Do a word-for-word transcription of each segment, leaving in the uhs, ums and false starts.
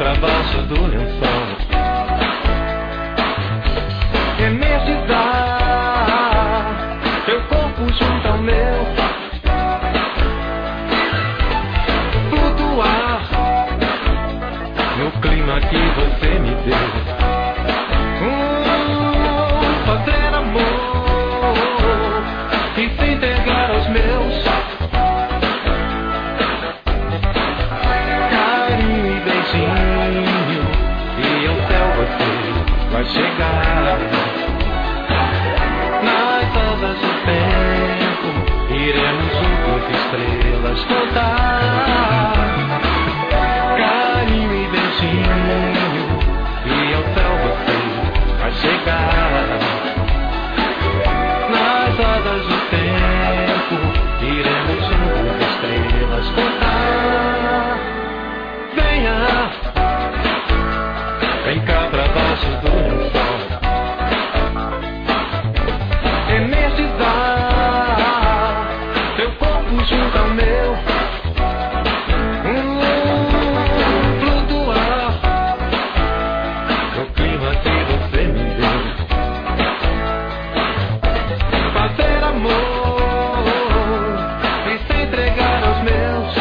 pra baixo do lençol. Energizar teu corpo junto ao meu. Flutuar no clima que você me deu. Hum, fazer amor e se entregar aos meus. Carinho e beijinho, e ao céu você vai chegar. Nas asas do tempo, iremos juntos estrelas contar. Carinho e beijinho, e ao céu você vai chegar. Nas asas do tempo, iremos juntos estrelas contar. Venha, vem cá pra baixo do lençol. Energizar teu corpo junto ao meu. Hum, flutuar no clima que você me deu. Fazer amor e se entregar aos meus.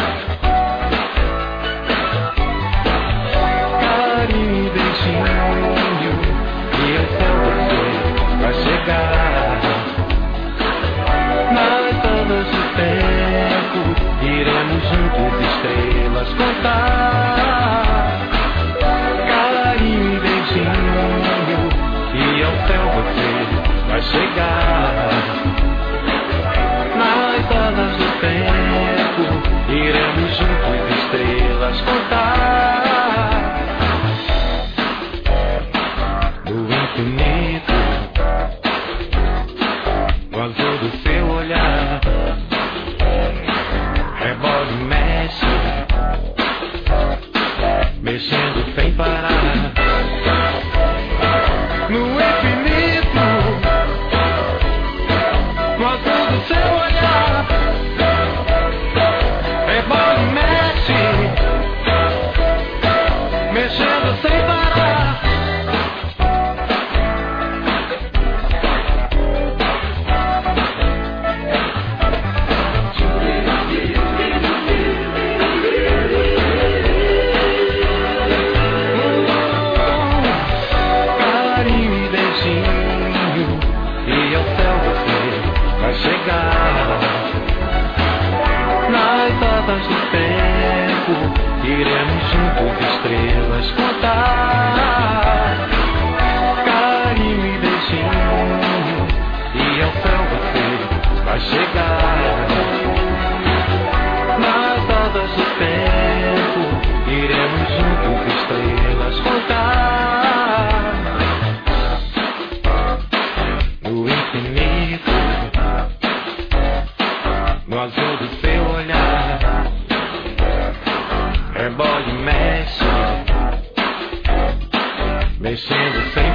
Carinho e beijinho, e ao céu você vai chegar. Nas asas do tempo, iremos juntos estrelas contar. Carinho e beijinho, e ao céu você vai chegar. Nas asas do tempo, iremos juntos estrelas contar. No infinito, no azul do seu olhar, rebola e mexe, mexendo sem parar. No infinito, no azul do seu olhar, rebola e mexe, mexendo sem parar. Carinho e beijinho, e ao céu você vai chegar. Nas asas do tempo, iremos juntos estrelas contar. Carinho e beijinho, e ao céu você vai chegar. Nas asas do tempo, iremos juntos estrelas contar. No infinito, no azul do seu olhar, rebola e mexe, mexendo sem